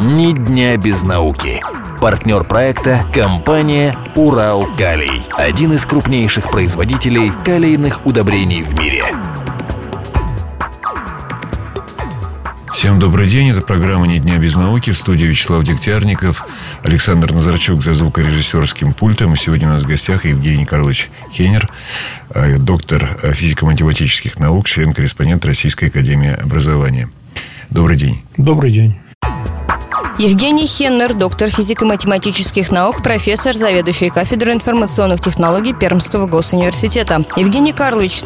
Ни дня без науки. Партнер проекта – компания «Уралкалий». Один из крупнейших производителей калийных удобрений в мире. Всем добрый день. Это программа «Ни дня без науки». В студии Вячеслав Дегтярников, Александр Назарчук за звукорежиссерским пультом. И сегодня у нас в гостях Евгений Карлович Хеннер, доктор физико-математических наук, член-корреспондент Российской академии образования. Добрый день. Добрый день. Евгений Хеннер, доктор физико-математических наук, профессор, заведующий кафедрой информационных технологий Пермского госуниверситета. Евгений Карлович в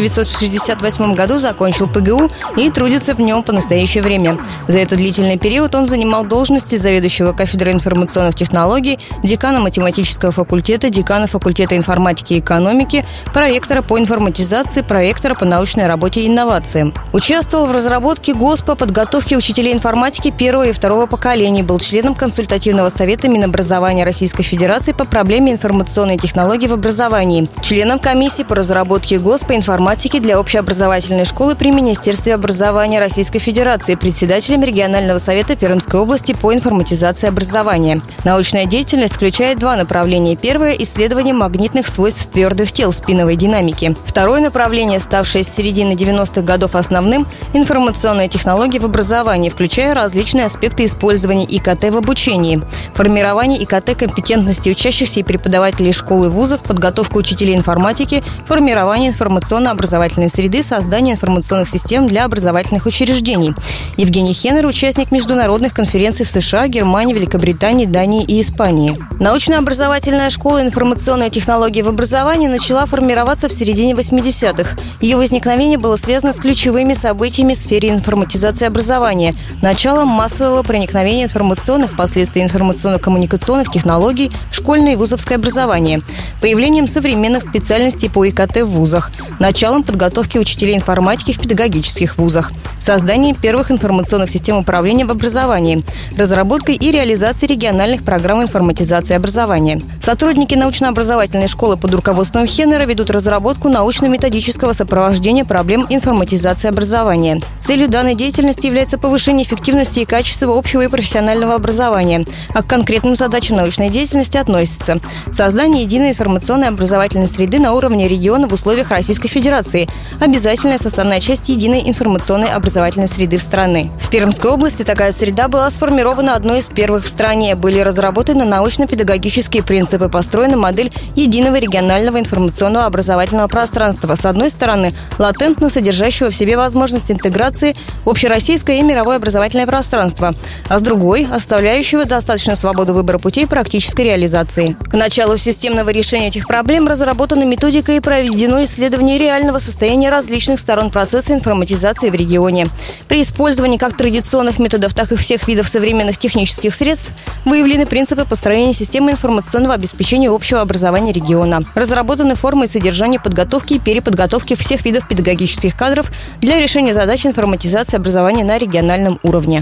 1968 году закончил ПГУ и трудится в нем по настоящее время. За этот длительный период он занимал должности заведующего кафедрой информационных технологий, декана математического факультета, декана факультета информатики и экономики, проректора по информатизации, проректора по научной работе и инновациям. Участвовал в разработке ГОС по подготовке учителей информатики первого и второго поколения. Был членом консультативного совета Минобразования Российской Федерации по проблеме информационной технологии в образовании, членом комиссии по разработке ГОС по информатике для общеобразовательной школы при Министерстве образования Российской Федерации, председателем регионального совета Пермской области по информатизации образования. Научная деятельность включает два направления. Первое – исследование магнитных свойств твердых тел спиновой динамики. Второе направление, ставшее с середины 90-х годов основным – информационные технологии в образовании, включая различные аспекты использования ИКТ в обучении, формирование ИКТ-компетентности учащихся и преподавателей школ и вузов, подготовка учителей информатики, формирование информационно-образовательной среды, создание информационных систем для образовательных учреждений. Евгений Хеннер – участник международных конференций в США, Германии, Великобритании, Дании и Испании. Научно-образовательная школа информационной технологии в образовании начала формироваться в середине 80-х. Ее возникновение было связано с ключевыми событиями в сфере информатизации образования, началом массового проникновения информационных, впоследствии информационно-коммуникационных технологий в школьное и вузовское образование, появлением современных специальностей по ИКТ в вузах, началом подготовки учителей информатики в педагогических вузах, созданием первых информационных систем управления в образовании, разработкой и реализацией региональных программ информатизации образования. Сотрудники научно-образовательной школы под руководством Хеннера ведут разработку научно-методического сопровождения проблем информатизации образования. Целью данной деятельности является повышение эффективности и качества общего и профессионального образования, а к конкретным задачам научной деятельности относятся создание единой информационной образовательной среды на уровне региона в условиях Российской Федерации, обязательная составная часть единой информационной образовательной среды в страны. В Пермской области такая среда была сформирована одной из первых в стране. Были разработаны научно-педагогические принципы, построена модель единого регионального информационного образовательного пространства, с одной стороны, латентно содержащего в себе возможность интеграции в общероссийское и мировое образовательное пространство, а с другой – оставляющего достаточную свободу выбора путей практической реализации. К началу системного решения этих проблем разработана методика и проведено исследование реального состояния различных сторон процесса информатизации в регионе. При использовании как традиционных методов, так и всех видов современных технических средств выявлены принципы построения системы информационного обеспечения общего образования региона. Разработаны формы и содержание подготовки и переподготовки всех видов педагогических кадров для решения задач информатизации образования на региональном уровне.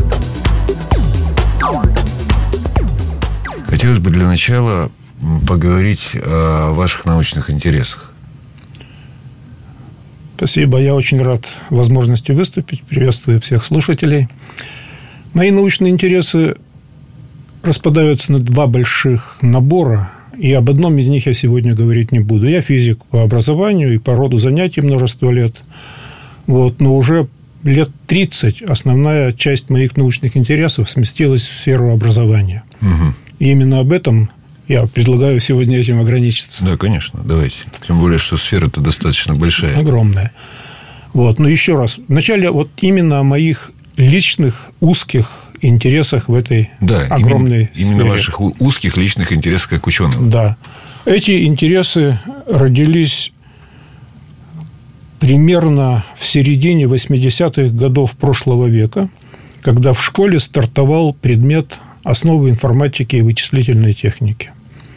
Хотелось бы для начала поговорить о ваших научных интересах. Спасибо. Я очень рад возможности выступить. Приветствую всех слушателей. Мои научные интересы распадаются на два больших набора, и об одном из них я сегодня говорить не буду. Я физик по образованию и по роду занятий множество лет. Но уже лет 30 основная часть моих научных интересов сместилась в сферу образования. Угу. И именно об этом я предлагаю сегодня этим ограничиться. Да, конечно, давайте. Тем более, что сфера-то достаточно большая. Огромная. Но еще раз. Вначале именно о моих личных узких интересах в этой огромной сфере. Именно ваших узких личных интересах как ученого. Да. Эти интересы родились примерно в середине 80-х годов прошлого века, когда в школе стартовал предмет «Основы информатики и вычислительной техники».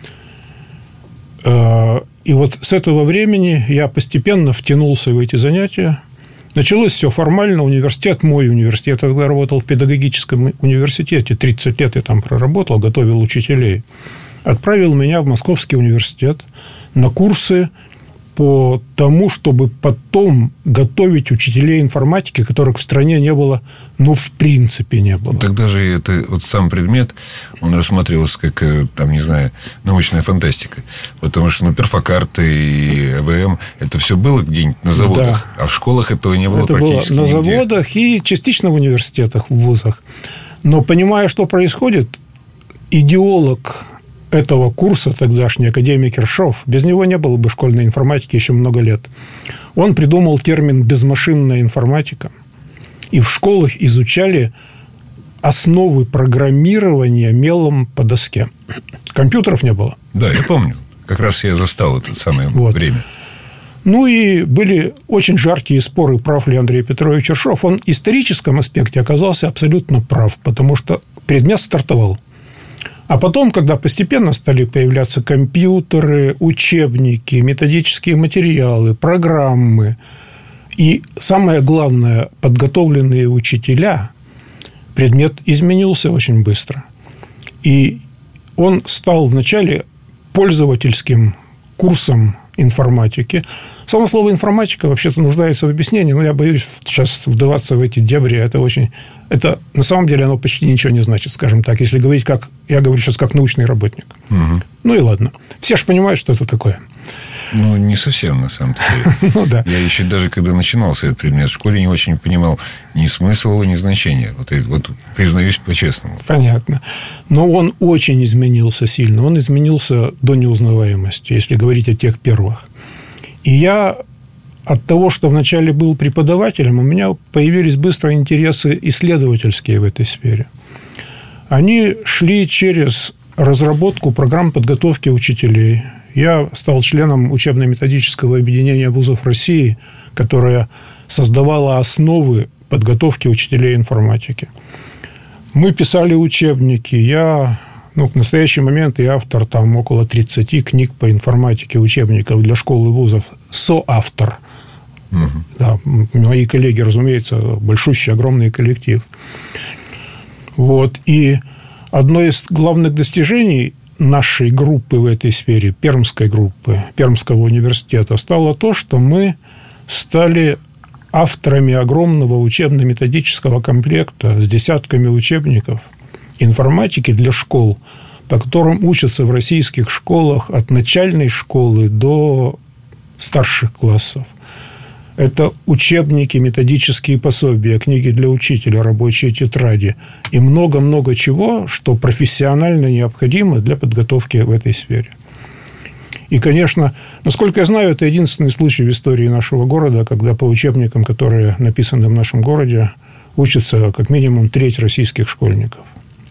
И с этого времени я постепенно втянулся в эти занятия. Началось все формально. Мой университет, я тогда работал в педагогическом университете, 30 лет я там проработал, готовил учителей, отправил меня в Московский университет на курсы по тому, чтобы потом готовить учителей информатики, которых в стране не было, в принципе не было. Тогда же это сам предмет, он рассматривался как, там, не знаю, научная фантастика. Потому что, перфокарты и ЭВМ, это все было где-нибудь на заводах. Да. А в школах этого не было практически было на нигде. Заводах и частично в университетах, в вузах. Но, понимая, что происходит, идеолог этого курса тогдашний, академик Ершов, без него не было бы школьной информатики еще много лет. Он придумал термин «безмашинная информатика». И в школах изучали основы программирования мелом по доске. Компьютеров не было. Да, я помню. Как раз я застал это самое время. И были очень жаркие споры, прав ли Андрей Петрович Ершов. Он в историческом аспекте оказался абсолютно прав, потому что предмет стартовал. А потом, когда постепенно стали появляться компьютеры, учебники, методические материалы, программы и, самое главное, подготовленные учителя, предмет изменился очень быстро. И он стал вначале пользовательским курсом информатики. Само слово «информатика» вообще-то нуждается в объяснении, но я боюсь сейчас вдаваться в эти дебри. Это на самом деле оно почти ничего не значит, скажем так, если говорить, я говорю сейчас как научный работник. Угу. И ладно. Все же понимают, что это такое. Не совсем, на самом деле. Да. Я еще даже, когда начинался этот предмет в школе, не очень понимал ни смысла его, ни значения. Признаюсь по-честному. Понятно. Но он очень изменился сильно. Он изменился до неузнаваемости, если говорить о тех первых. И я от того, что вначале был преподавателем, у меня появились быстро интересы исследовательские в этой сфере. Они шли через разработку программ подготовки учителей. Я стал членом учебно-методического объединения вузов России, которое создавало основы подготовки учителей информатики. Мы писали учебники. В настоящий момент я автор около 30 книг по информатике, учебников для школ и вузов. Соавтор. Угу. Да, мои коллеги, разумеется, большущий, огромный коллектив. И одно из главных достижений нашей группы в этой сфере, пермской группы, Пермского университета, стало то, что мы стали авторами огромного учебно-методического комплекта с десятками учебников информатики для школ, по которым учатся в российских школах от начальной школы до старших классов. Это учебники, методические пособия, книги для учителя, рабочие тетради и много-много чего, что профессионально необходимо для подготовки в этой сфере. И, конечно, насколько я знаю, это единственный случай в истории нашего города, когда по учебникам, которые написаны в нашем городе, учатся как минимум треть российских школьников.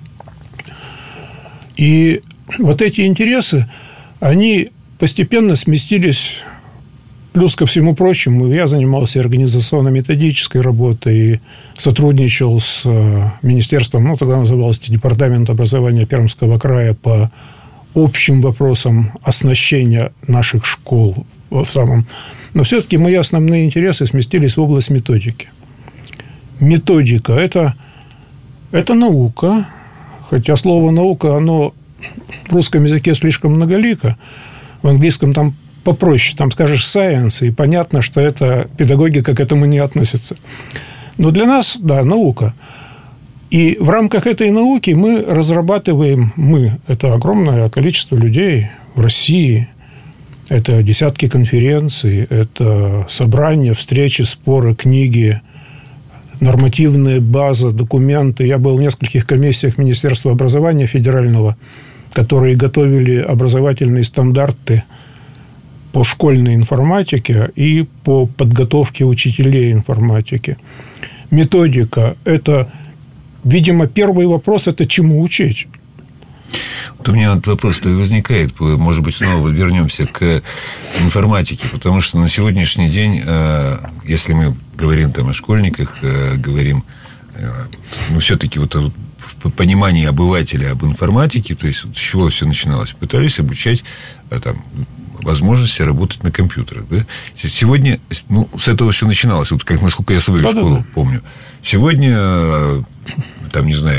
И эти интересы, они постепенно сместились. Плюс ко всему прочему, я занимался организационно-методической работой и сотрудничал с министерством, тогда называлось Департамент образования Пермского края по общим вопросам оснащения наших школ. Но все-таки мои основные интересы сместились в область методики. Методика – это наука, хотя слово «наука», оно в русском языке слишком многолико, в английском там попроще, там скажешь science, и понятно, что это педагогика к этому не относится. Но для нас, да, наука. И в рамках этой науки мы разрабатываем, это огромное количество людей в России, это десятки конференций, это собрания, встречи, споры, книги, нормативная база, документы. Я был в нескольких комиссиях Министерства образования федерального, которые готовили образовательные стандарты по школьной информатике и по подготовке учителей информатики. Методика – это, видимо, первый вопрос – это чему учить? У меня вопрос-то возникает. Может быть, снова вернемся к информатике. Потому что на сегодняшний день, если мы говорим о школьниках, говорим, все-таки в понимании обывателя об информатике, то есть, с чего все начиналось? Пытались обучать возможности работать на компьютерах. Да? Сегодня, с этого все начиналось, насколько я свою школу помню. Сегодня,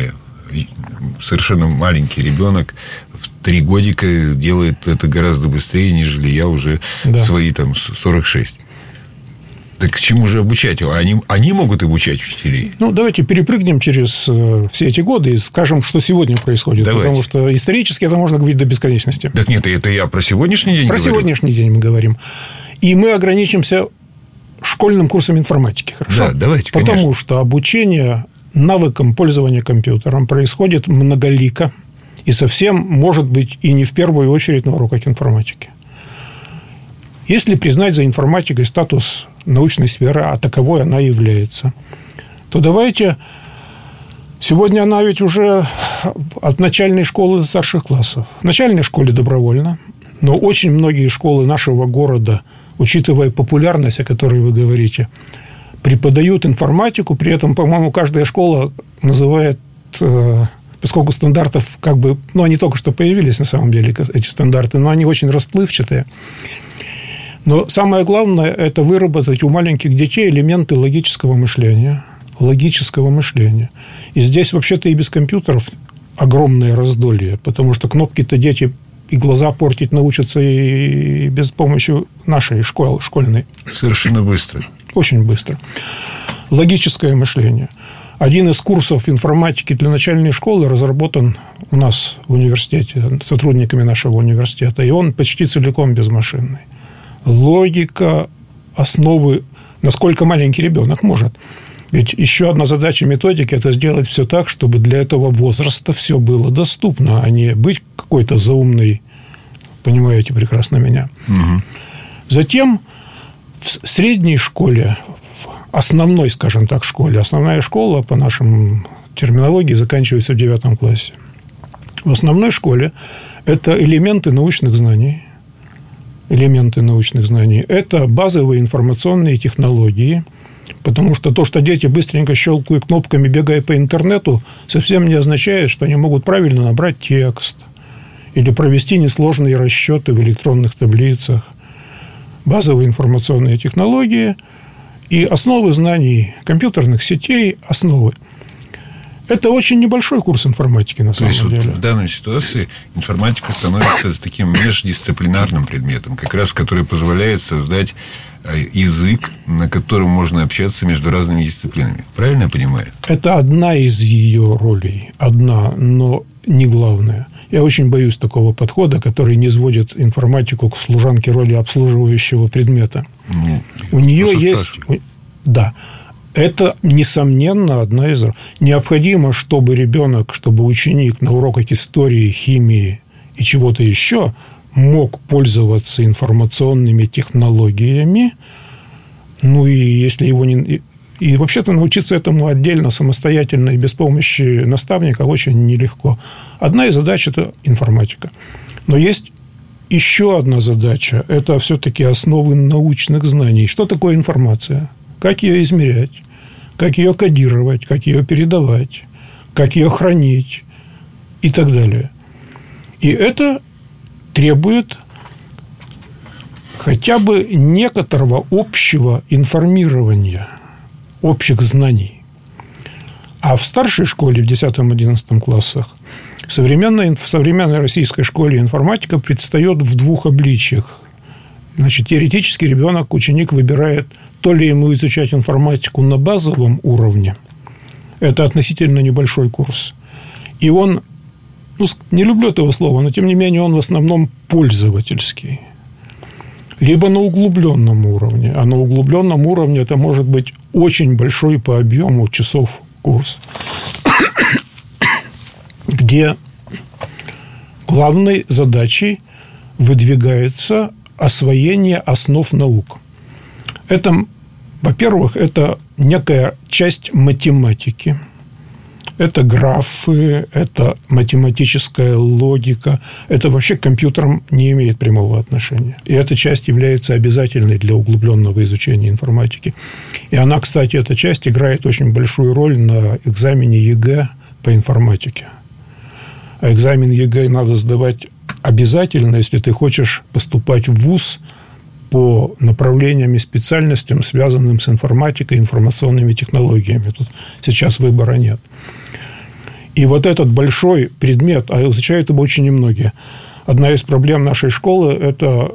совершенно маленький ребенок в 3 годика делает это гораздо быстрее, нежели я уже свои 46. Так к чему же обучать его? Они могут обучать учителей? Давайте перепрыгнем через все эти годы и скажем, что сегодня происходит. Давайте. Потому что исторически это можно говорить до бесконечности. Так нет, это я про сегодняшний день говорю. Про сегодняшний день мы говорим. И мы ограничимся школьным курсом информатики. Хорошо? Да, давайте, Потому конечно. что обучение навыкам пользования компьютером происходит многолико. И совсем, может быть, и не в первую очередь на уроках информатики. Если признать за информатикой статус научной сферы, а таковой она является, то давайте... Сегодня она ведь уже от начальной школы до старших классов. В начальной школе добровольно, но очень многие школы нашего города, учитывая популярность, о которой вы говорите, преподают информатику, при этом, по-моему, каждая школа называет... Поскольку стандартов они только что появились, на самом деле, эти стандарты, но они очень расплывчатые. Но самое главное – это выработать у маленьких детей элементы логического мышления. И здесь, вообще-то, и без компьютеров огромное раздолье, потому что кнопки-то дети и глаза портить научатся и без помощи нашей школы, школьной. Совершенно быстро. Очень быстро. Логическое мышление. Один из курсов информатики для начальной школы разработан у нас в университете, сотрудниками нашего университета, и он почти целиком безмашинный. Логика, основы, насколько маленький ребенок может. Ведь еще одна задача методики – это сделать все так, чтобы для этого возраста все было доступно, а не быть какой-то заумной, понимаете прекрасно меня. Угу. Затем в средней школе, в основной, скажем так, школе, основная школа, по нашим терминологии, заканчивается в 9 классе. В основной школе это элементы научных знаний. Это базовые информационные технологии, потому что то, что дети быстренько щелкают кнопками, бегая по интернету, совсем не означает, что они могут правильно набрать текст или провести несложные расчеты в электронных таблицах. Базовые информационные технологии и основы знаний компьютерных сетей, основы. Это очень небольшой курс информатики, на самом деле. Вот в данной ситуации информатика становится таким междисциплинарным предметом, как раз который позволяет создать язык, на котором можно общаться между разными дисциплинами. Правильно я понимаю? Это одна из ее ролей. Одна, но не главная. Я очень боюсь такого подхода, который не сводит информатику к служанке роли обслуживающего предмета. У нее есть... Да. Это, несомненно, одна из... Необходимо, чтобы ребенок, чтобы ученик на уроках истории, химии и чего-то еще мог пользоваться информационными технологиями. И если его не... И вообще-то научиться этому отдельно, самостоятельно и без помощи наставника очень нелегко. Одна из задач – это информатика. Но есть еще одна задача – это все-таки основы научных знаний. Что такое информация? Как ее измерять? Как ее кодировать? Как ее передавать? Как ее хранить? И так далее. И это требует хотя бы некоторого общего информирования, общих знаний. А в старшей школе, в 10-11 классах, в современной российской школе информатика предстает в 2 обличиях. Значит, теоретически ребенок, ученик выбирает, то ли ему изучать информатику на базовом уровне. Это относительно небольшой курс. И он, не люблю этого слова, но тем не менее он в основном пользовательский. Либо на углубленном уровне. А на углубленном уровне это может быть очень большой по объему часов курс, где главной задачей выдвигается освоение основ наук. Это, во-первых, это некая часть математики. Это графы, это математическая логика. Это вообще к компьютерам не имеет прямого отношения. И эта часть является обязательной для углубленного изучения информатики. И она, кстати, эта часть играет очень большую роль на экзамене ЕГЭ по информатике. А экзамен ЕГЭ надо сдавать обязательно, если ты хочешь поступать в вуз по направлениям и специальностям, связанным с информатикой и информационными технологиями. Тут сейчас выбора нет. И вот этот большой предмет, а изучают его очень немногие. Одна из проблем нашей школы – это,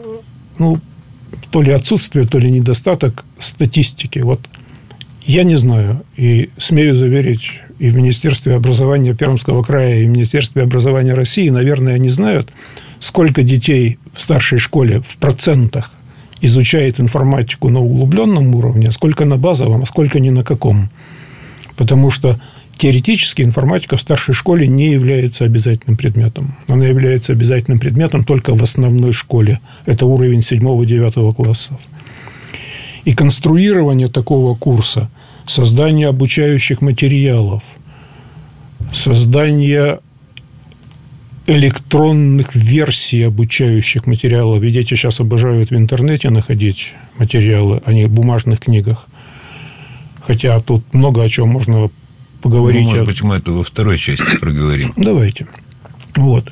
то ли отсутствие, то ли недостаток статистики. Вот я не знаю, и смею заверить, и в Министерстве образования Пермского края, и в Министерстве образования России, наверное, не знают, сколько детей в старшей школе в процентах изучает информатику на углубленном уровне, а сколько на базовом, а сколько ни на каком. Потому что теоретически информатика в старшей школе не является обязательным предметом. Она является обязательным предметом только в основной школе. Это уровень 7-9 классов. И конструирование такого курса, создание обучающих материалов, создание электронных версий обучающих материалов. Ведь дети сейчас обожают в интернете находить материалы, а не в бумажных книгах. Хотя тут много о чем можно поговорить. Может быть, мы это во второй части проговорим. Давайте. Вот.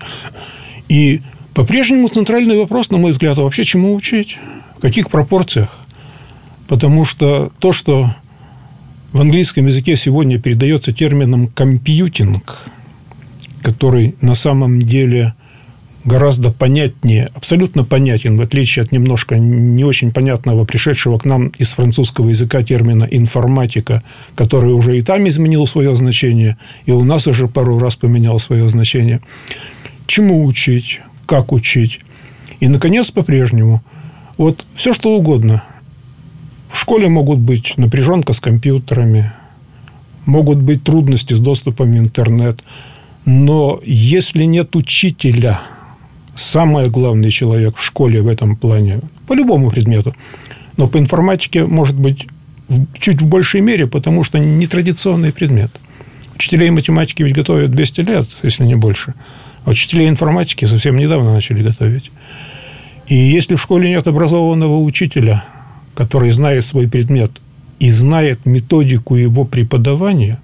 И по-прежнему центральный вопрос, на мой взгляд, вообще чему учить? В каких пропорциях? Потому что то, что в английском языке сегодня передается термином «компьютинг», который на самом деле гораздо понятнее, абсолютно понятен, в отличие от немножко не очень понятного, пришедшего к нам из французского языка термина «информатика», который уже и там изменил свое значение, и у нас уже пару раз поменял свое значение. Чему учить, как учить. И, наконец, по-прежнему. Вот все, что угодно. В школе могут быть напряженка с компьютерами, могут быть трудности с доступом в интернет. Но если нет учителя, самый главный человек в школе в этом плане, по любому предмету, но по информатике, может быть, чуть в большей мере, потому что нетрадиционный предмет. Учителей математики ведь готовят 200 лет, если не больше. А учителей информатики совсем недавно начали готовить. И если в школе нет образованного учителя, который знает свой предмет и знает методику его преподавания,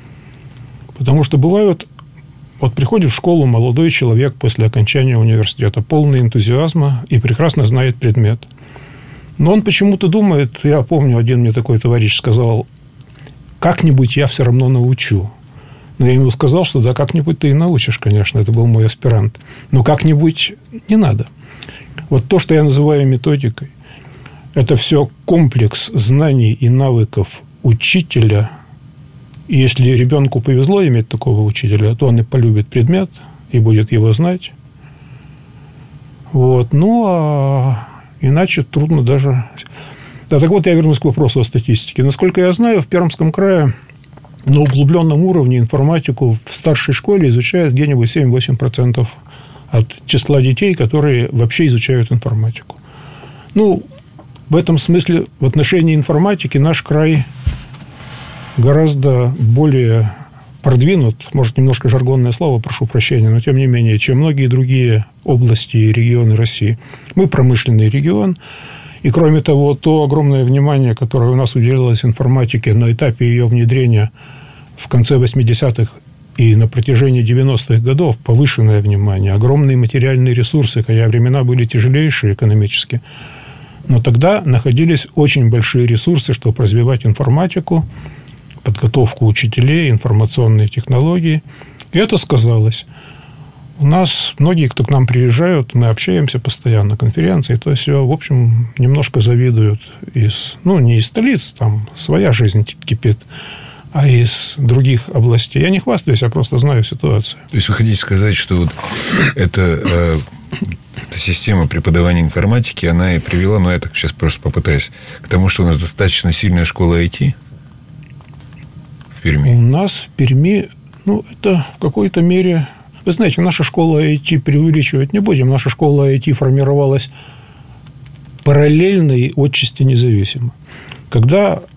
потому что бывают... Вот приходит в школу молодой человек после окончания университета, полный энтузиазма и прекрасно знает предмет. Но он почему-то думает, я помню, один мне такой товарищ сказал, как-нибудь я все равно научу. Но я ему сказал, что да, как-нибудь ты и научишь, конечно, это был мой аспирант. Но как-нибудь не надо. Вот то, что я называю методикой, это все комплекс знаний и навыков учителя. И если ребенку повезло иметь такого учителя, то он и полюбит предмет, и будет его знать. Вот. А иначе трудно даже... Да, так вот, я вернусь к вопросу о статистике. Насколько я знаю, в Пермском крае на углубленном уровне информатику в старшей школе изучают где-нибудь 7-8% от числа детей, которые вообще изучают информатику. В этом смысле, в отношении информатики наш край гораздо более продвинут, может, немножко жаргонное слово, прошу прощения, но тем не менее, чем многие другие области и регионы России. Мы промышленный регион, и, кроме того, то огромное внимание, которое у нас уделялось информатике на этапе ее внедрения в конце 80-х и на протяжении 90-х годов, повышенное внимание, огромные материальные ресурсы, хотя времена были тяжелейшие экономически, но тогда находились очень большие ресурсы, чтобы развивать информатику, подготовку учителей, информационные технологии. И это сказалось. У нас многие, кто к нам приезжают, мы общаемся постоянно, конференции, то все, в общем, немножко завидуют не из столиц, там своя жизнь кипит, а из других областей. Я не хвастаюсь, я просто знаю ситуацию. То есть вы хотите сказать, что вот эта система преподавания информатики, она и привела, я так сейчас просто попытаюсь, к тому, что у нас достаточно сильная школа IT? У нас в Перми, это в какой-то мере... Вы знаете, наша школа IT преувеличивать не будем. Наша школа IT формировалась параллельно и отчасти независимо. Когда-то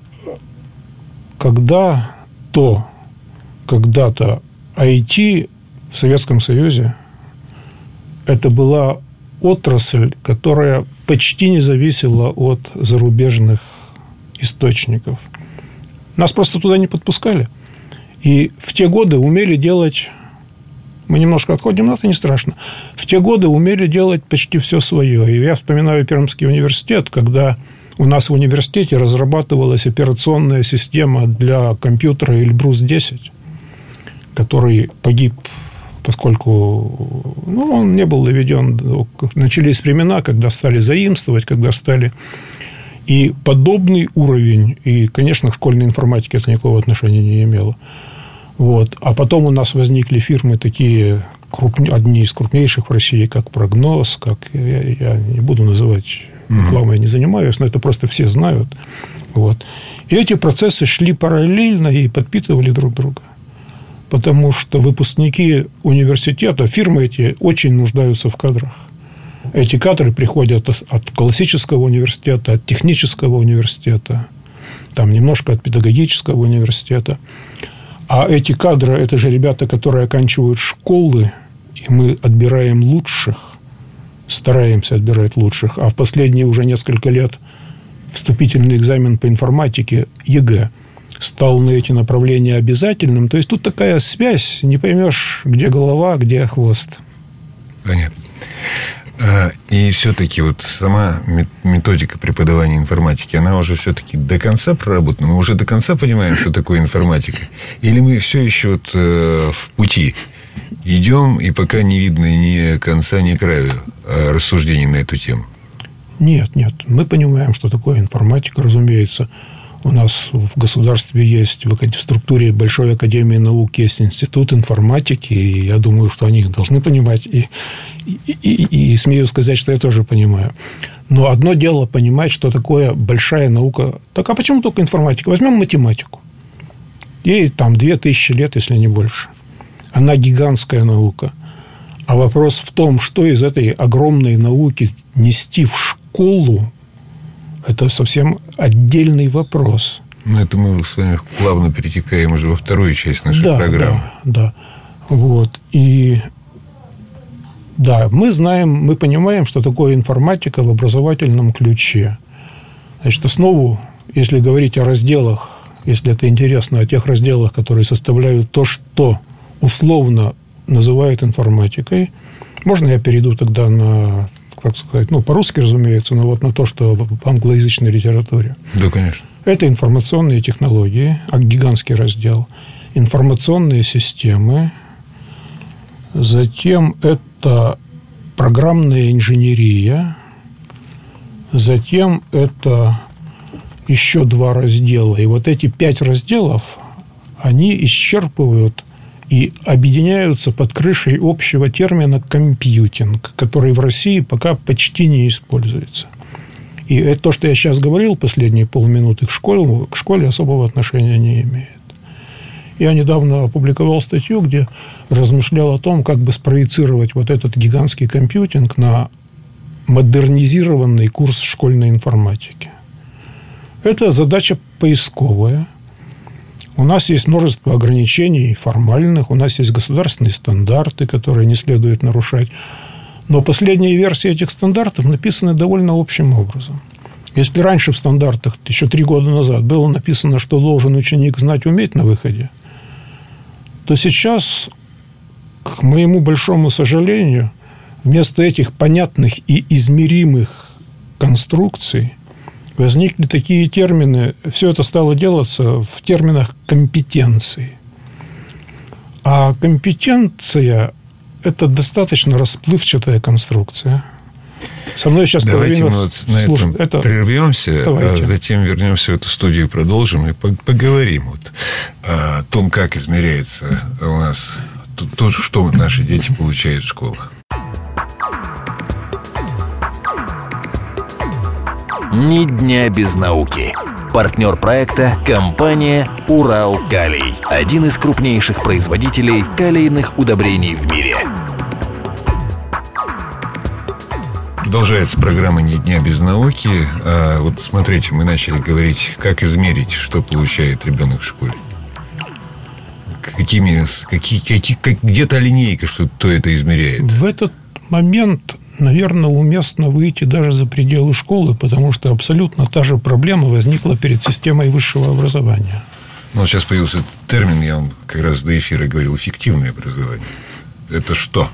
IT в Советском Союзе это была отрасль, которая почти не зависела от зарубежных источников. Нас просто туда не подпускали. И в те годы умели делать... Мы немножко отходим, но это не страшно. В те годы умели делать почти все свое. И я вспоминаю Пермский университет, когда у нас в университете разрабатывалась операционная система для компьютера Эльбрус-10, который погиб, поскольку он не был доведен. Начались времена, когда стали заимствовать, когда стали... И подобный уровень, и, конечно, к школьной информатике это никакого отношения не имело. Вот. А потом у нас возникли фирмы такие, одни из крупнейших в России, как «Прогноз», как, я не буду называть, рекламой я не занимаюсь, но это просто все знают. Вот. И эти процессы шли параллельно и подпитывали друг друга. Потому что выпускники университета, фирмы эти очень нуждаются в кадрах. Эти кадры приходят от классического университета, от технического университета, там немножко от педагогического университета. А эти кадры – это же ребята, которые оканчивают школы, и мы отбираем лучших, стараемся отбирать лучших. А в последние уже несколько лет вступительный экзамен по информатике ЕГЭ стал на эти направления обязательным. То есть тут такая связь, не поймешь, где голова, где хвост. Понятно. И все-таки вот сама методика преподавания информатики, она уже все-таки до конца проработана? Мы уже до конца понимаем, что такое информатика? Или мы все еще вот в пути идем, и пока не видно ни конца, ни краю рассуждений на эту тему? Нет. Мы понимаем, что такое информатика, разумеется. У нас в государстве есть, в структуре Большой академии наук есть институт информатики, и я думаю, что они должны понимать, и смею сказать, что я тоже понимаю. Но одно дело понимать, что такое большая наука. Так, а почему только информатика? Возьмем математику. Ей там 2000 лет, если не больше. Она гигантская наука. А вопрос в том, что из этой огромной науки нести в школу, это совсем отдельный вопрос. Это мы с вами плавно перетекаем уже во вторую часть нашей программы. Да. Вот. И да, мы знаем, мы понимаем, что такое информатика в образовательном ключе. Значит, основу, если говорить о разделах, если это интересно, о тех разделах, которые составляют то, что условно называют информатикой, можно я перейду тогда на... как сказать, по-русски, разумеется, но вот на то, что в англоязычной литературе. Да, конечно. Это информационные технологии, гигантский раздел, информационные системы, затем это программная инженерия, затем это еще 2 раздела. И вот эти 5 разделов, они исчерпывают и объединяются под крышей общего термина «компьютинг», который в России пока почти не используется. И это то, что я сейчас говорил последние полминуты, к школе особого отношения не имеет. Я недавно опубликовал статью, где размышлял о том, как бы спроецировать вот этот гигантский компьютинг на модернизированный курс школьной информатики. Это задача поисковая. У нас есть множество ограничений формальных, у нас есть государственные стандарты, которые не следует нарушать. Но последние версии этих стандартов написаны довольно общим образом. Если раньше в стандартах, еще 3 года назад, было написано, что должен ученик знать, уметь на выходе, то сейчас, к моему большому сожалению, вместо этих понятных и измеримых конструкций возникли такие термины, все это стало делаться в терминах компетенции. А компетенция – это достаточно расплывчатая конструкция. Со мной сейчас давайте мы вот на этом прервемся, а затем вернемся в эту студию и продолжим, и поговорим вот о том, как измеряется у нас то, что наши дети получают в школах. Ни дня без науки. Партнер проекта – компания «Уралкалий». Один из крупнейших производителей калийных удобрений в мире. Продолжается программа «Ни дня без науки». Вот смотрите, мы начали говорить, как измерить, что получает ребенок в школе. Где-то линейка, что это измеряет. В этот момент, наверное, уместно выйти даже за пределы школы, потому что абсолютно та же проблема возникла перед системой высшего образования. Ну, сейчас появился термин, я вам как раз до эфира говорил, эффективное образование. Это что?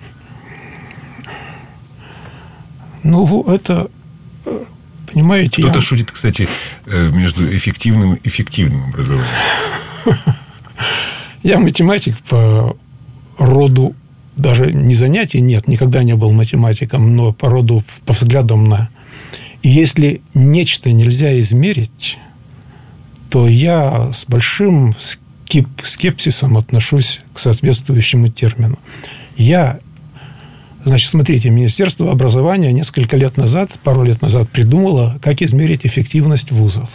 Ну, это, понимаете... Кто-то шутит, кстати, между эффективным и фиктивным образованием. Я математик по роду, даже не занятий нет, никогда не был математиком, но по роду, по взглядам на. И если нечто нельзя измерить, то я с большим скепсисом отношусь к соответствующему термину. Значит, смотрите, Министерство образования пару лет назад придумало, как измерить эффективность вузов.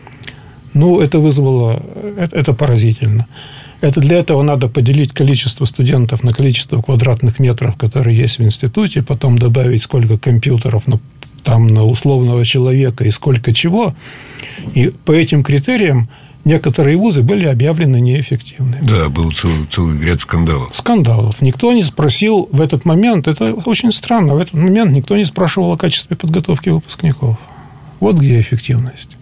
Это поразительно. Для этого надо поделить количество студентов на количество квадратных метров, которые есть в институте, потом добавить, сколько компьютеров на условного человека и сколько чего. И по этим критериям некоторые вузы были объявлены неэффективными. Да, был целый ряд скандалов. Никто не спросил в этот момент, это очень странно, в этот момент никто не спрашивал о качестве подготовки выпускников. Вот где эффективность.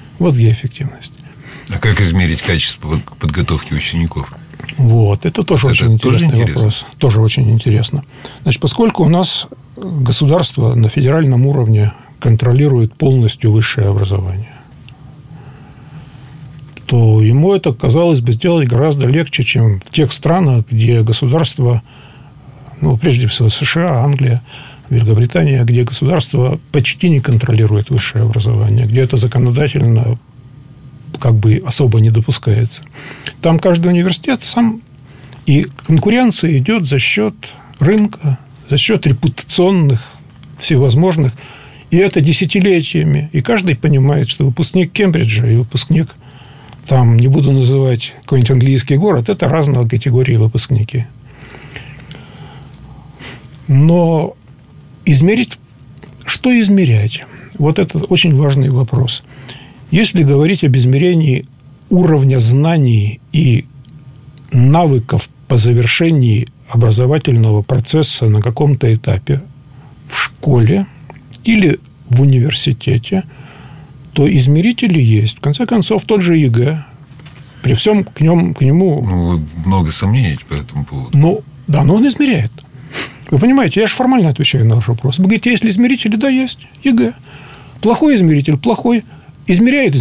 А как измерить качество подготовки учеников? Это тоже очень интересный вопрос. Тоже очень интересно. Значит, поскольку у нас государство на федеральном уровне контролирует полностью высшее образование, то ему это, казалось бы, сделать гораздо легче, чем в тех странах, где государство, прежде всего США, Англия, Великобритания, где государство почти не контролирует высшее образование, где это законодательно особо не допускается. Там каждый университет сам... И конкуренция идет за счет рынка, за счет репутационных всевозможных. И это десятилетиями. И каждый понимает, что выпускник Кембриджа и выпускник, не буду называть какой-нибудь английский город, это разные категории выпускники. Но что измерять? Это очень важный вопрос. Если говорить об измерении уровня знаний и навыков по завершении образовательного процесса на каком-то этапе в школе или в университете, то измерители есть. В конце концов, тот же ЕГЭ, при всем к нему... много сомнений по этому поводу. Но он измеряет. Вы понимаете, я же формально отвечаю на ваш вопрос. Вы говорите, есть ли измерители? Да, есть. ЕГЭ. Плохой измеритель? Плохой. Измеряет.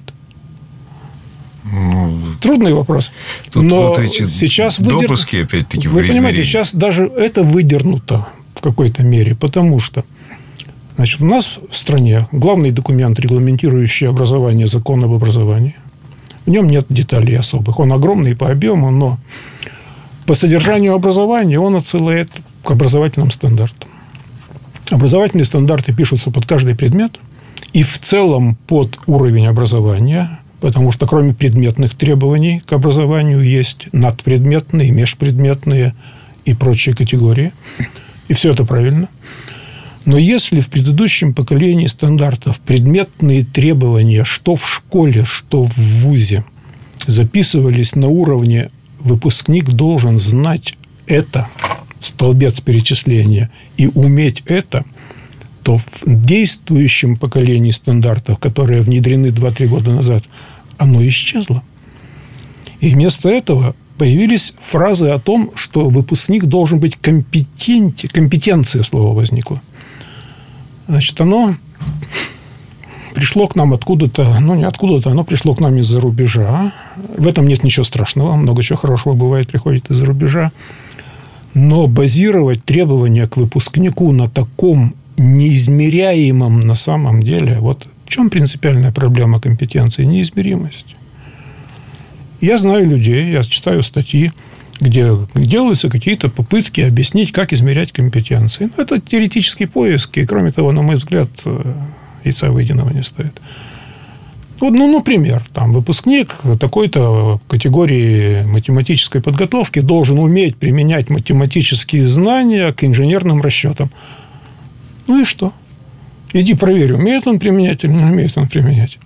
Трудный вопрос. Но сейчас допуски, опять-таки, вы понимаете, сейчас даже это выдернуто в какой-то мере, потому что у нас в стране главный документ, регламентирующий образование, закон об образовании. В нем нет деталей особых. Он огромный по объему, но по содержанию образования он отсылает к образовательным стандартам. Образовательные стандарты пишутся под каждый предмет и в целом под уровень образования, потому что кроме предметных требований к образованию есть надпредметные, межпредметные и прочие категории. И все это правильно. Но если в предыдущем поколении стандартов предметные требования, что в школе, что в вузе, записывались на уровне «выпускник должен знать это», столбец перечисления, и уметь это, то в действующем поколении стандартов, которые внедрены 2-3 года назад, оно исчезло. И вместо этого появились фразы о том, что выпускник должен быть компетентен. Компетенция слово возникло. Значит, оно пришло к нам откуда-то, не откуда-то, оно пришло к нам из-за рубежа. В этом нет ничего страшного. Много чего хорошего бывает, приходит из-за рубежа. Но базировать требования к выпускнику на таком неизмеряемом на самом деле, в чем принципиальная проблема компетенции? Неизмеримость. Я знаю людей, я читаю статьи, где делаются какие-то попытки объяснить, как измерять компетенции. Это теоретические поиски, и, кроме того, на мой взгляд, яйца выеденного не стоит. Например, выпускник такой-то категории математической подготовки должен уметь применять математические знания к инженерным расчетам. И что? Иди проверь, умеет он применять или не умеет он применять.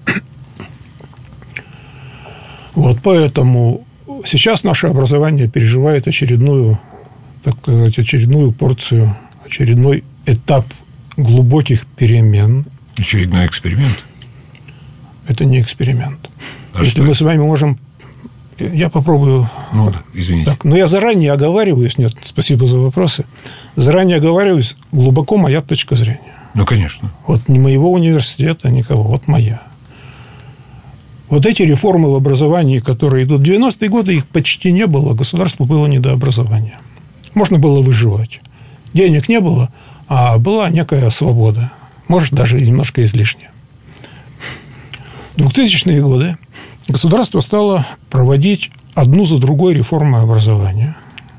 Поэтому сейчас наше образование переживает очередную порцию, очередной этап глубоких перемен. Очередной эксперимент? Это не эксперимент. Если мы с вами можем... Я попробую... извините. Но я заранее оговариваюсь... Нет, спасибо за вопросы. Заранее оговариваюсь, глубоко моя точка зрения. Конечно. Не моего университета, никого. Моя. Вот эти реформы в образовании, которые идут в 90-е годы, их почти не было. Государству было не до образования. Можно было выживать. Денег не было, а была некая свобода. Может, даже немножко излишняя. В 2000-е годы государство стало проводить одну за другой реформы образования,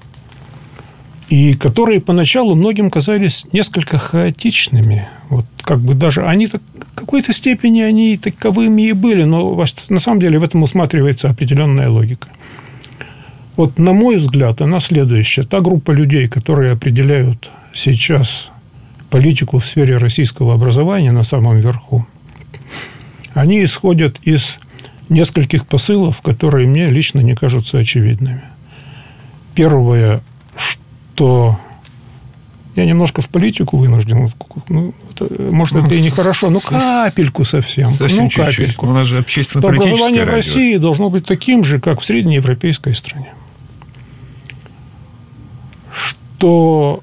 и которые поначалу многим казались несколько хаотичными. Вот как бы даже они в какой-то степени они таковыми и были, но на самом деле в этом усматривается определенная логика. Вот, на мой взгляд, она следующая. Та группа людей, которые определяют сейчас политику в сфере российского образования на самом верху, они исходят из нескольких посылов, которые мне лично не кажутся очевидными. Первое, что я немножко в политику вынужден. Может, это и нехорошо, но капельку совсем. Совсем чуть-чуть. Капельку. У нас же общественно-политическое что образование радио. в России должно быть таким же, как в среднеевропейской стране. Что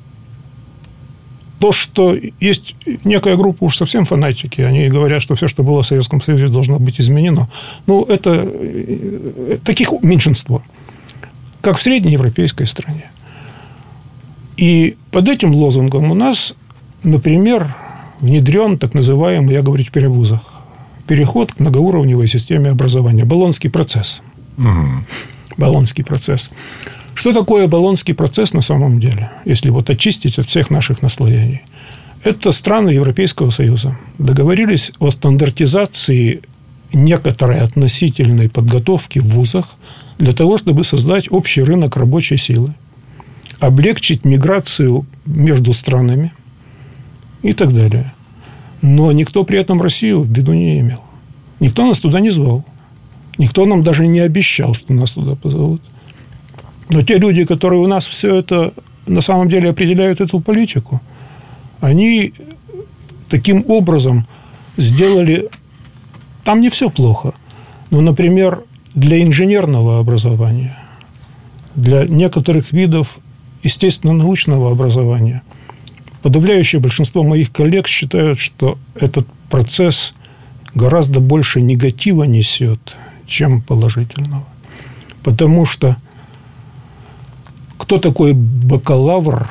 есть некая группа уж совсем фанатики, они говорят, что все, что было в Советском Союзе, должно быть изменено. Это таких меньшинство, как в среднеевропейской стране. И под этим лозунгом у нас, например, внедрен так называемый, я говорю теперь о вузах, переход к многоуровневой системе образования. Болонский процесс. Болонский процесс. Что такое Болонский процесс на самом деле, если вот очистить от всех наших наслоений? Это страны Европейского Союза договорились о стандартизации некоторой относительной подготовки в вузах для того, чтобы создать общий рынок рабочей силы, облегчить миграцию между странами и так далее. Но никто при этом Россию в виду не имел. Никто нас туда не звал. Никто нам даже не обещал, что нас туда позовут. Но те люди, которые у нас все это на самом деле определяют эту политику, они таким образом сделали... Там не все плохо. Но, например, для инженерного образования, для некоторых видов естественно-научного образования подавляющее большинство моих коллег считают, что этот процесс гораздо больше негатива несет, чем положительного. Потому что кто такой бакалавр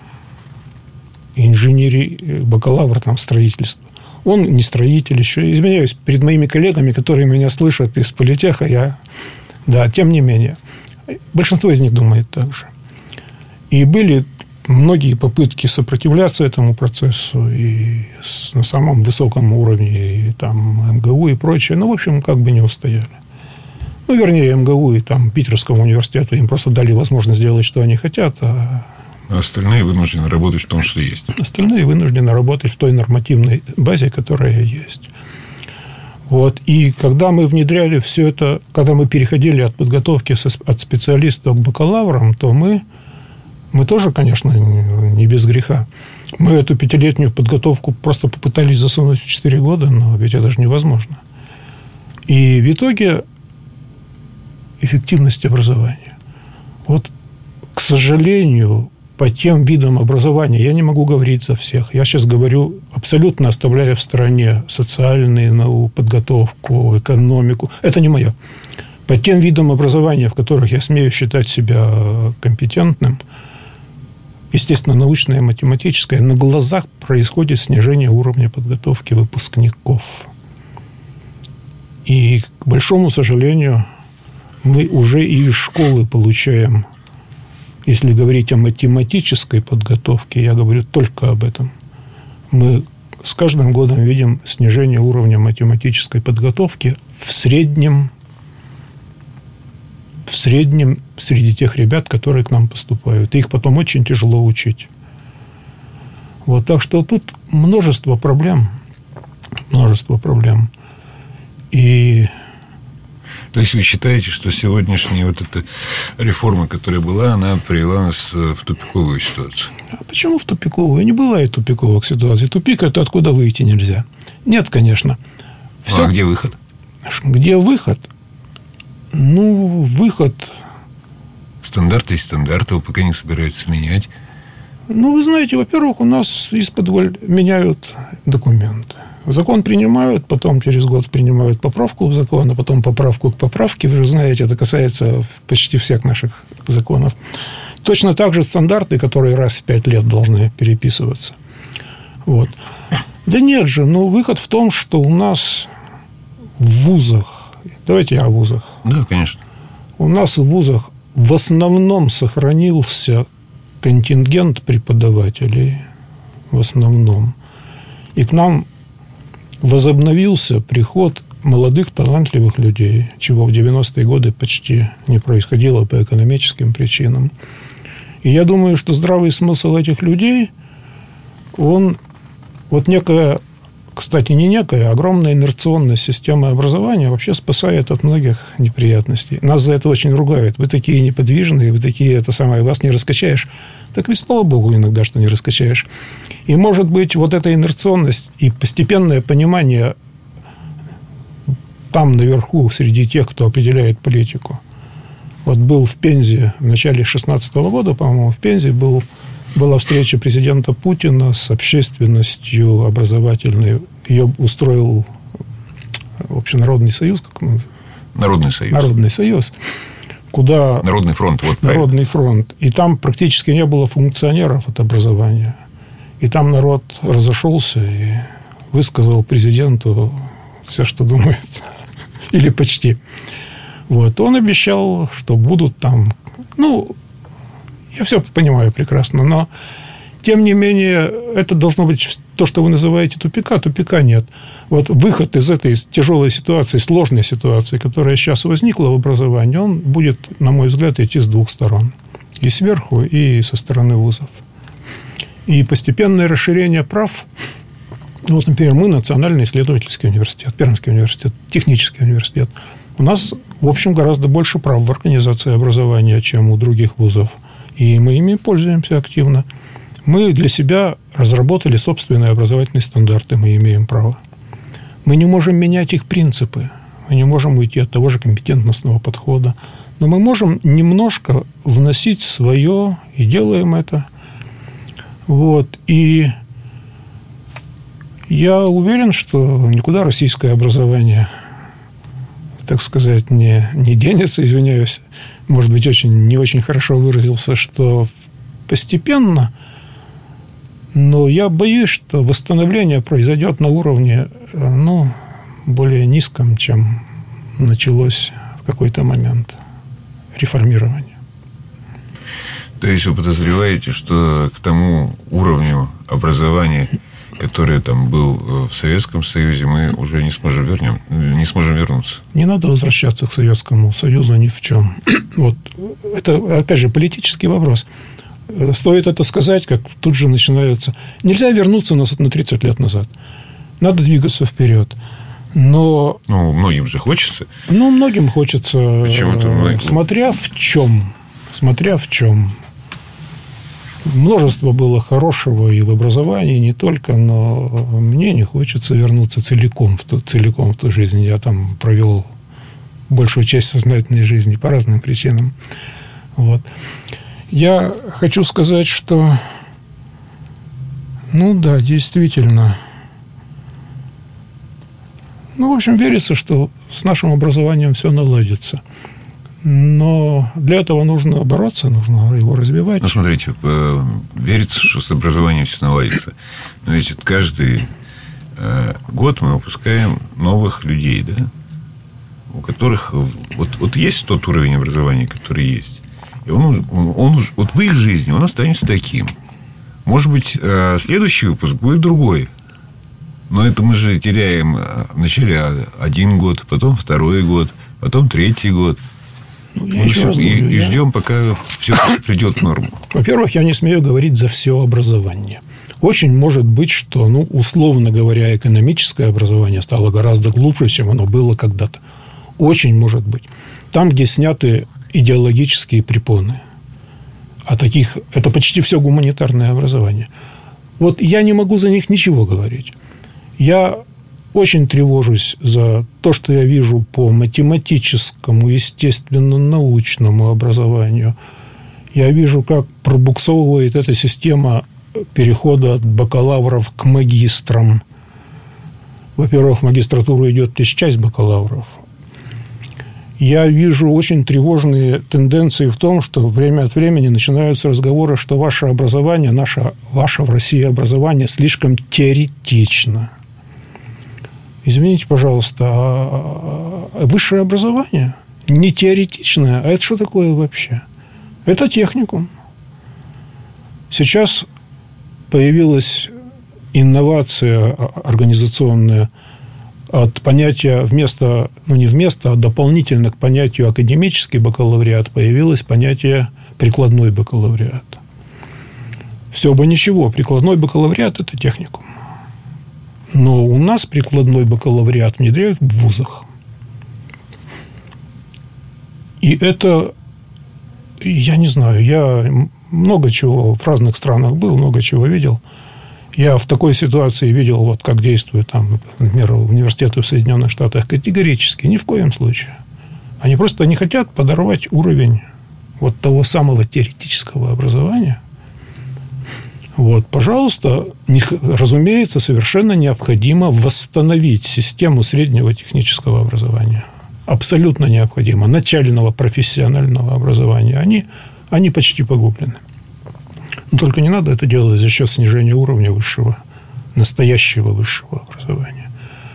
инженерии, бакалавр строительства? Он не строитель еще. Извиняюсь перед моими коллегами, которые меня слышат из политеха. Тем не менее. Большинство из них думает так же. И были многие попытки сопротивляться этому процессу и на самом высоком уровне, и там МГУ и прочее. В общем, как бы не устояли. Вернее, МГУ и Питерскому университету им просто дали возможность делать, что они хотят, а остальные вынуждены работать в том, что есть. Остальные вынуждены работать в той нормативной базе, которая есть. И когда мы внедряли все это, когда мы переходили от подготовки от специалистов к бакалаврам, то мы тоже, конечно, не без греха. Мы эту 5-летнюю подготовку просто попытались засунуть в 4 года, но ведь это же невозможно. И в итоге эффективность образования. К сожалению, по тем видам образования, я не могу говорить за всех. Я сейчас говорю, абсолютно оставляя в стороне социальную науку, подготовку, экономику. Это не мое. По тем видам образования, в которых я смею считать себя компетентным, естественно, научное, математическое, на глазах происходит снижение уровня подготовки выпускников. И, к большому сожалению, мы уже и из школы получаем, если говорить о математической подготовке, я говорю только об этом, мы с каждым годом видим снижение уровня математической подготовки в среднем среди тех ребят, которые к нам поступают. И их потом очень тяжело учить. Так что тут множество проблем. И... То есть вы считаете, что сегодняшняя эта реформа, которая была, она привела нас в тупиковую ситуацию? А почему в тупиковую? Не бывает тупиковых ситуаций. Тупик – это откуда выйти нельзя. Нет, конечно. А где выход? Где выход? Выход... Стандарты есть стандарты, вы пока не собираетесь менять. Ну, вы знаете, во-первых, у нас исподволь меняют документы. Закон принимают, потом через год принимают поправку в закон, а потом поправку к поправке. Вы же знаете, это касается почти всех наших законов. Точно так же стандарты, которые раз в 5 лет должны переписываться. Вот. Да нет же, выход в том, что у нас в вузах, давайте я о вузах. Да, конечно. У нас в вузах в основном сохранился контингент преподавателей, в основном. И к нам возобновился приход молодых, талантливых людей, чего в 90-е годы почти не происходило по экономическим причинам. И я думаю, что здравый смысл этих людей, он некая, кстати, не некая, огромная инерционность системы образования вообще спасает от многих неприятностей. Нас за это очень ругают. Вы такие неподвижные, вы такие, вас не раскачаешь. Так ведь, слава богу, иногда, что не раскачаешь. И, может быть, эта инерционность и постепенное понимание там, наверху, среди тех, кто определяет политику. Был в Пензе в начале 2016 года, по-моему, в Пензе была встреча президента Путина с общественностью образовательной. Ее устроил Общенародный союз. Народный союз. Народный союз. Куда... Народный фронт. Народный фронт. И там практически не было функционеров от образования. И там народ разошелся и высказал президенту все, что думает. Или почти. Он обещал, что будут там... я все понимаю прекрасно, но, тем не менее, это должно быть то, что вы называете тупика. Тупика нет. Выход из этой тяжелой ситуации, сложной ситуации, которая сейчас возникла в образовании, он будет, на мой взгляд, идти с двух сторон. И сверху, и со стороны вузов. И постепенное расширение прав. Например, мы Национальный исследовательский университет, Пермский университет, Технический университет. У нас, в общем, гораздо больше прав в организации образования, чем у других вузов. И мы ими пользуемся активно. Мы для себя разработали собственные образовательные стандарты. Мы имеем право. Мы не можем менять их принципы. Мы не можем уйти от того же компетентностного подхода. Но мы можем немножко вносить свое, и делаем это. И я уверен, что никуда российское образование, так сказать, не денется, извиняюсь, может быть, не очень хорошо выразился, что постепенно, но я боюсь, что восстановление произойдет на уровне, более низком, чем началось в какой-то момент реформирование. То есть вы подозреваете, что к тому уровню образования, который там был в Советском Союзе, мы уже не сможем вернуться? Не надо возвращаться к Советскому Союзу ни в чем. Это, опять же, политический вопрос. Стоит это сказать, как тут же начинаются... Нельзя вернуться на 30 лет назад. Надо двигаться вперед. Но... многим же хочется. Многим хочется. Почему-то многим. Смотря в чем. Множество было хорошего и в образовании, не только, но мне не хочется вернуться целиком в ту жизнь. Я там провел большую часть сознательной жизни по разным причинам. Я хочу сказать, что действительно. В общем, верится, что с нашим образованием все наладится. Но для этого нужно бороться, нужно его развивать. Смотрите, верится, что с образованием все наладится. Но ведь каждый год мы выпускаем новых людей, да? У которых есть тот уровень образования, который есть. И он в их жизни он останется таким. Может быть, следующий выпуск будет другой. Но это мы же теряем вначале 1 год, потом 2 год, потом 3 год. И ждем, пока все придет в норму. Во-первых, я не смею говорить за все образование. Очень может быть, что, условно говоря, экономическое образование стало гораздо глубже, чем оно было когда-то. Очень может быть. Там, где сняты идеологические препоны. А таких... Это почти все гуманитарное образование. Я не могу за них ничего говорить. Я очень тревожусь за то, что я вижу по математическому, естественно-научному образованию. Я вижу, как пробуксовывает эта система перехода от бакалавров к магистрам. Во-первых, в магистратуру идет лишь часть бакалавров. Я вижу очень тревожные тенденции в том, что время от времени начинаются разговоры, что ваше образование, ваше в России образование слишком теоретично. Извините, пожалуйста, а высшее образование не теоретичное, а это что такое вообще? Это техникум. Сейчас появилась инновация организационная от понятия а дополнительно к понятию академический бакалавриат появилось понятие прикладной бакалавриат. Все бы ничего, прикладной бакалавриат – это техникум. Но у нас прикладной бакалавриат внедряют в вузах. И это, я не знаю, я много чего в разных странах был, много чего видел. Я в такой ситуации видел, вот как действуют там, например, университеты в Соединенных Штатах категорически. Ни в коем случае. Они просто не хотят подорвать уровень вот того самого теоретического образования. Вот, пожалуйста, разумеется, совершенно необходимо восстановить систему среднего технического образования. Абсолютно необходимо. Начального профессионального образования. Они почти погублены. Но только не надо это делать за счет снижения уровня настоящего высшего образования.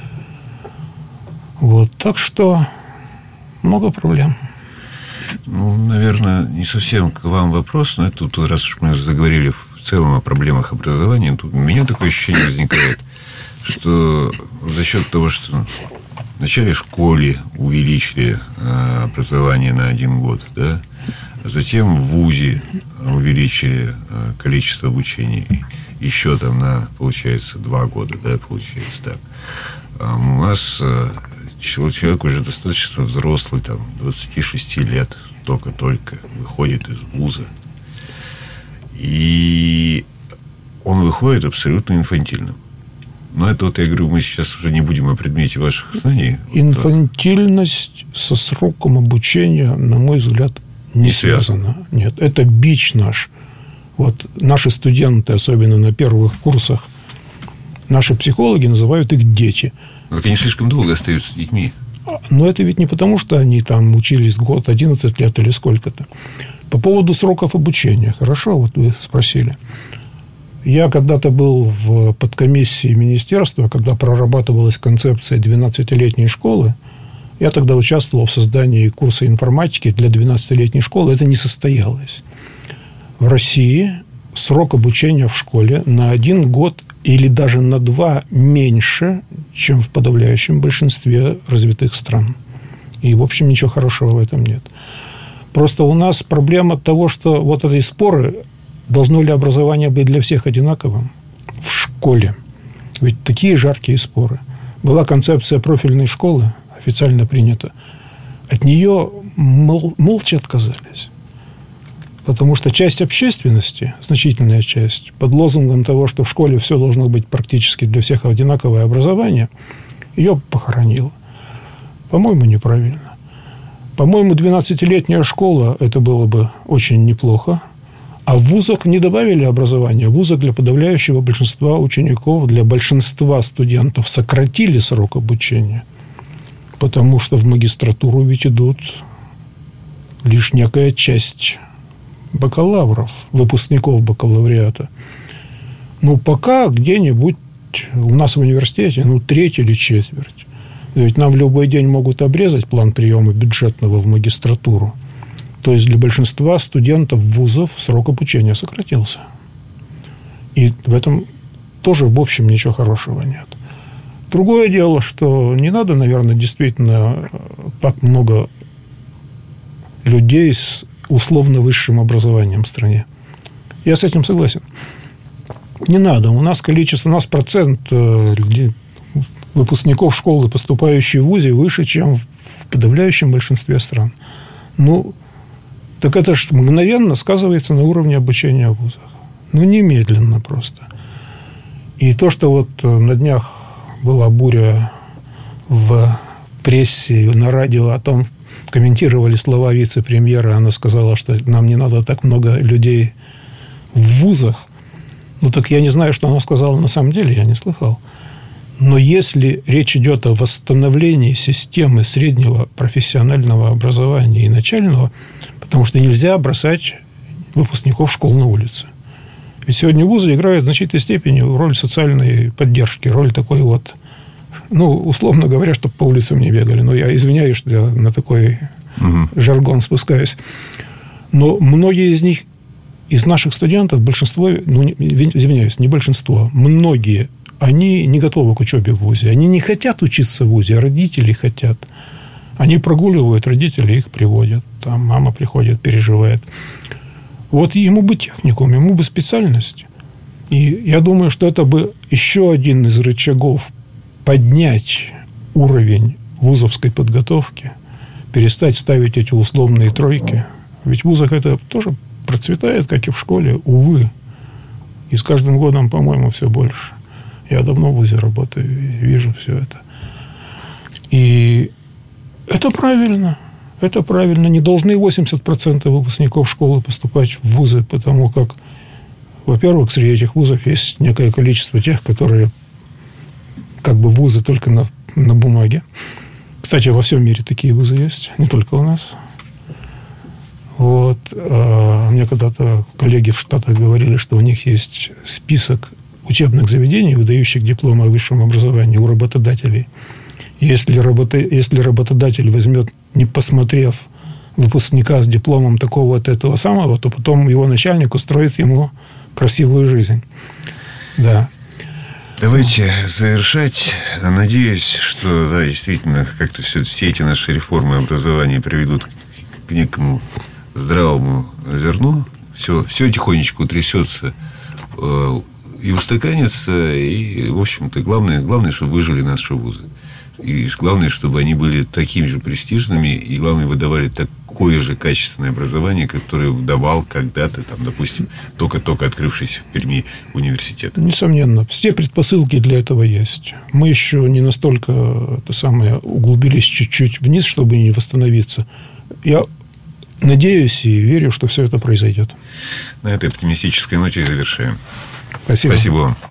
Вот. Так что много проблем. Ну, наверное, не совсем к вам вопрос, но это тут, раз уж мы заговорили в целом о проблемах образования, тут у меня такое ощущение возникает, что за счет того, что в начале школы увеличили образование на 1 год, да, затем в ВУЗе увеличили количество обучения еще там на, получается, 2 года, да, получается так. А у нас человек уже достаточно взрослый, там, 26 лет, только-только выходит из ВУЗа. И он выходит абсолютно инфантильным. Но это вот, я говорю, мы сейчас уже не будем о предмете ваших знаний. Инфантильность со сроком обучения, на мой взгляд, не связано. Нет, это бич наш. Вот наши студенты, особенно на первых курсах, наши психологи называют их дети. Но так они слишком долго остаются детьми. Но это ведь не потому, что они там учились год, 11 лет или сколько-то. По поводу сроков обучения. Хорошо, вот вы спросили. Я когда-то был в подкомиссии министерства, когда прорабатывалась концепция 12-летней школы. Я тогда участвовал в создании курса информатики для 12-летней школы. Это не состоялось. В России срок обучения в школе на 1 год или даже на 2 меньше, чем в подавляющем большинстве развитых стран. И, в общем, ничего хорошего в этом нет. Просто у нас проблема того, что вот эти споры, должно ли образование быть для всех одинаковым в школе. Ведь такие жаркие споры. Была концепция профильной школы, официально принято, от нее молча отказались. Потому что часть общественности, значительная часть, под лозунгом того, что в школе все должно быть практически для всех одинаковое образование, ее похоронила. По-моему, неправильно. По-моему, 12-летняя школа – это было бы очень неплохо. А в вузах не добавили образования. В вузах для подавляющего большинства учеников, для большинства студентов сократили срок обучения. Потому что в магистратуру ведь идут лишь некая часть бакалавров, выпускников бакалавриата. Ну, пока где-нибудь у нас в университете, треть или четверть. Ведь нам в любой день могут обрезать план приема бюджетного в магистратуру. То есть для большинства студентов вузов срок обучения сократился. И в этом тоже, в общем, ничего хорошего нет. Другое дело, что не надо, наверное, действительно так много людей с условно высшим образованием в стране. Я с этим согласен. Не надо. У нас процент выпускников школы, поступающих в ВУЗе, выше, чем в подавляющем большинстве стран. Так это же мгновенно сказывается на уровне обучения в вузах. Немедленно просто. И то, что вот на днях была буря в прессе, на радио о том, комментировали слова вице-премьера. Она сказала, что нам не надо так много людей в вузах. Ну, так я не знаю, что она сказала на самом деле, я не слыхал. Но если речь идет о восстановлении системы среднего профессионального образования и начального, потому что нельзя бросать выпускников школ на улице. Ведь сегодня вузы играют в значительной степени роль социальной поддержки, роль такой вот, ну, условно говоря, чтобы по улицам не бегали. Но я извиняюсь, что я на такой жаргон спускаюсь. Но многие из них, из наших студентов, большинство, ну, извиняюсь, не большинство, многие, они не готовы к учебе в вузе. Они не хотят учиться в вузе, а родители хотят. Они прогуливают, родители их приводят. Там мама приходит, переживает. Вот ему бы техникум, ему бы специальность. И я думаю, что это бы еще один из рычагов поднять уровень вузовской подготовки, перестать ставить эти условные тройки. Ведь в вузах это тоже процветает, как и в школе, увы. И с каждым годом, по-моему, все больше. Я давно в вузе работаю и вижу все это. И это правильно. Это правильно. Не должны 80% выпускников школы поступать в вузы, потому как, во-первых, среди этих вузов есть некое количество тех, которые как бы вузы только на бумаге. Кстати, во всем мире такие вузы есть, не только у нас. Вот. Мне когда-то коллеги в Штатах говорили, что у них есть список учебных заведений, выдающих дипломы о высшем образовании у работодателей. Если работодатель возьмет, не посмотрев выпускника с дипломом такого-то, этого самого, то потом его начальник устроит ему красивую жизнь. Да. Давайте завершать. Надеюсь, что, да, действительно, как-то все эти наши реформы образования приведут к некому здравому зерну. Все тихонечко утрясется и устаканится. И, в общем-то, главное, чтобы выжили наши вузы. И главное, чтобы они были такими же престижными, и, главное, выдавали такое же качественное образование, которое выдавал когда-то, там, допустим, только-только открывшийся в Перми университет. Несомненно. Все предпосылки для этого есть. Мы еще не настолько углубились чуть-чуть вниз, чтобы не восстановиться. Я надеюсь и верю, что все это произойдет. На этой оптимистической ноте завершаем. Спасибо. Спасибо вам.